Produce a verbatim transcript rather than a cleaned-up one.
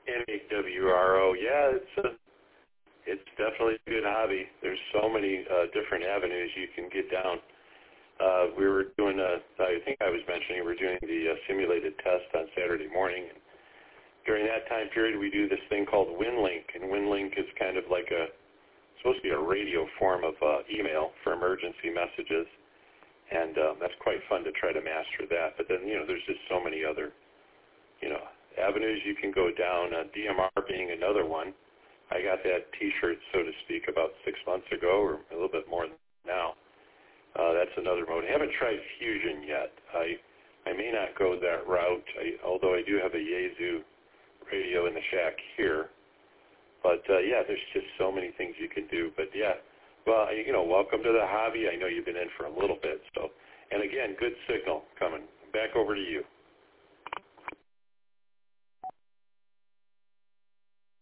M A W R O. Yeah, it's a, it's definitely a good hobby. There's so many uh, different avenues you can get down. Uh, we were doing, a, I think I was mentioning, we were doing the uh, simulated test on Saturday morning. And during that time period, we do this thing called WinLink, and WinLink is kind of like a, supposed to be a radio form of uh, email for emergency messages. And um, that's quite fun to try to master that. But then, you know, there's just so many other, you know, avenues you can go down, uh, D M R being another one. I got that T-shirt, so to speak, about six months ago, or a little bit more than now. Uh, that's another mode. I haven't tried Fusion yet. I I may not go that route, I, although I do have a Yaesu radio in the shack here. But, uh, yeah, there's just so many things you can do. But, yeah, well, you know, welcome to the hobby. I know you've been in for a little bit. So, and, again, good signal coming. Back over to you.